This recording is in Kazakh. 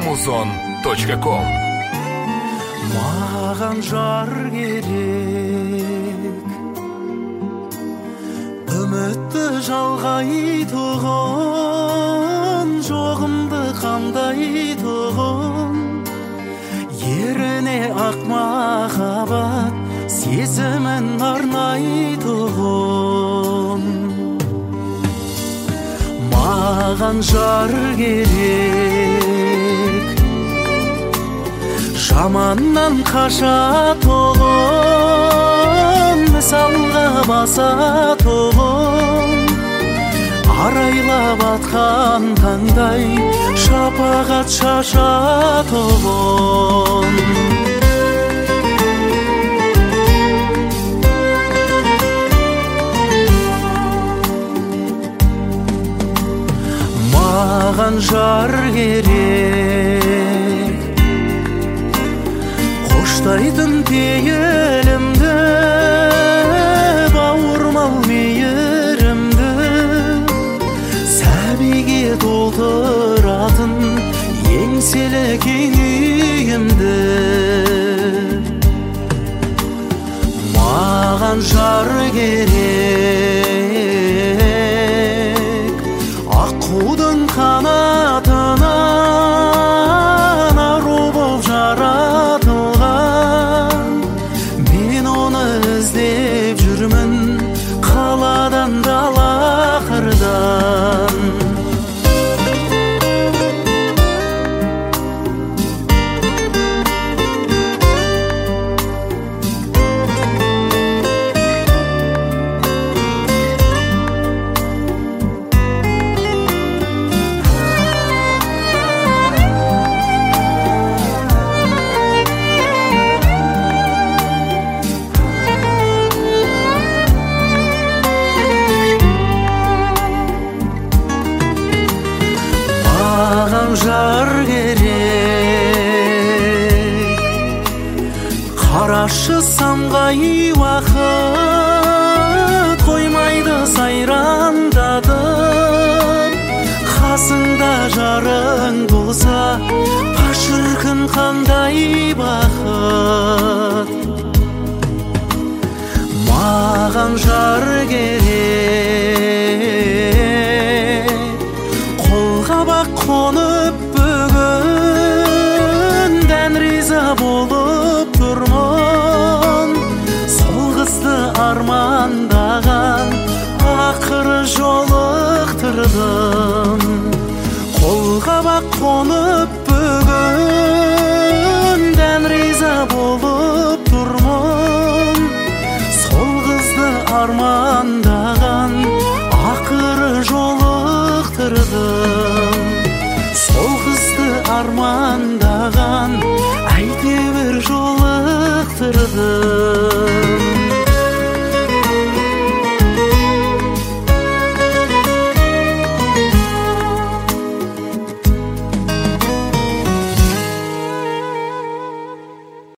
amazon.com. Маған жар керек, үмітті жалғайтұғын, жоғымды қамдайтұғын, еріне ақ махаббат сезімін арнайтұғын. Маған жар керек, жаманнан қашатұғын, мысалға басатұғын, арайлап атқан таңдай шапағат шашатұғын. Маған жар керек, қоштайтын пейілімді, бауырмал мейірімді, сәбиге толтыратын еңселі кең үйімді. Маған жар керек, аққудың қанатынан ару боп жаратылған, мен оны іздеп жүрмін қаладан дала қырдан. Маған жар керек, қарашы самғай уақыт, қоймайды сайрандатып, қасыңда жарың болса, шіркін қандай бақыт. Маған жар керек, қолғабақ қонып бүгін, дән риза болып тұрмын, сол қызды армандаған ақыры жолықтырдым. Қолғабақ қонып бүгін, дән риза болып тұрмын, сол қызды армандаған ақыры жолықтырдым. Сол қызды армандаған әйтеуір жолықтырдым.